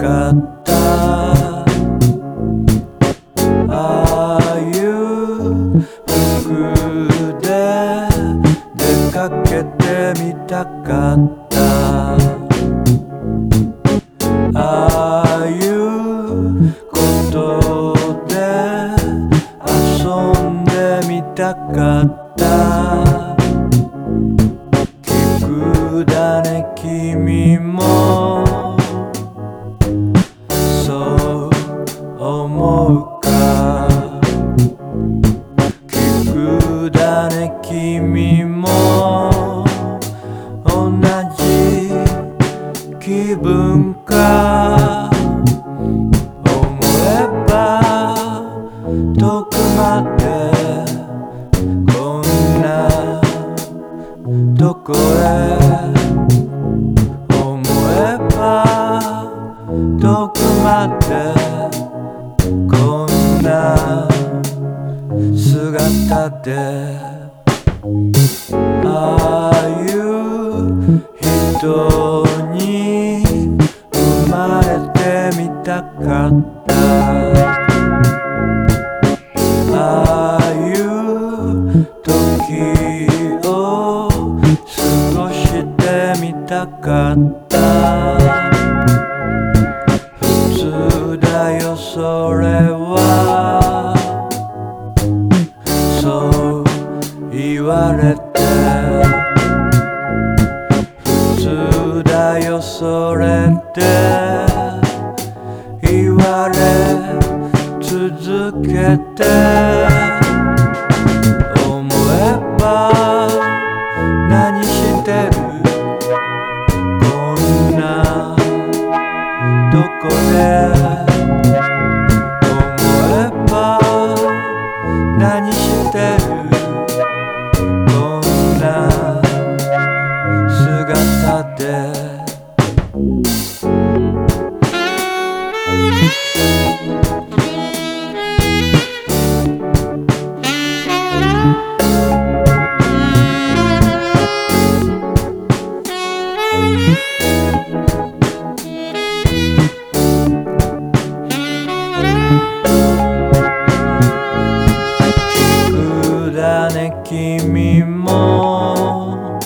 かったああいう服で出かけてみたかったああいうことで遊んでみたかった聞くだね君もそう思うか聞くだね君も同じ気分か思えば遠くまでこんなどこへ思えば遠くまでこんな姿でああいう人に生まれてみたかったああいう時を過ごしてみたかった普通だよそれはそう言われて普通だよそれって言われ続けて思えば何してるこんなどこで思えば何してるこんな姿で聞くだね君も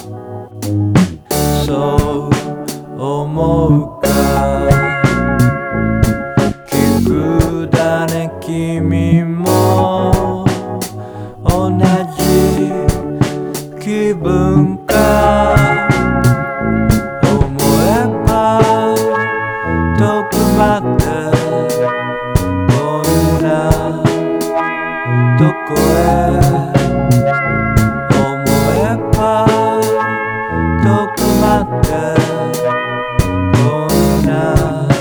そう思うか聞くだね君も同じ気分か思えば遠くまでこんなどこへ思えば遠くまでこんな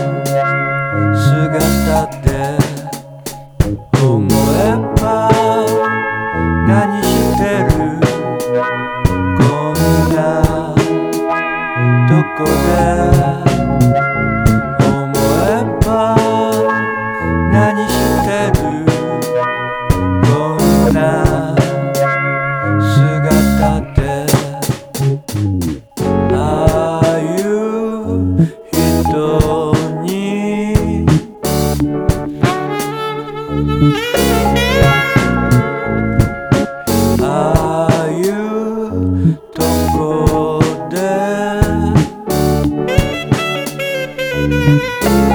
姿で思えば何してるこんなどこで思えば何してるこんな姿でああいう人にああいうとこで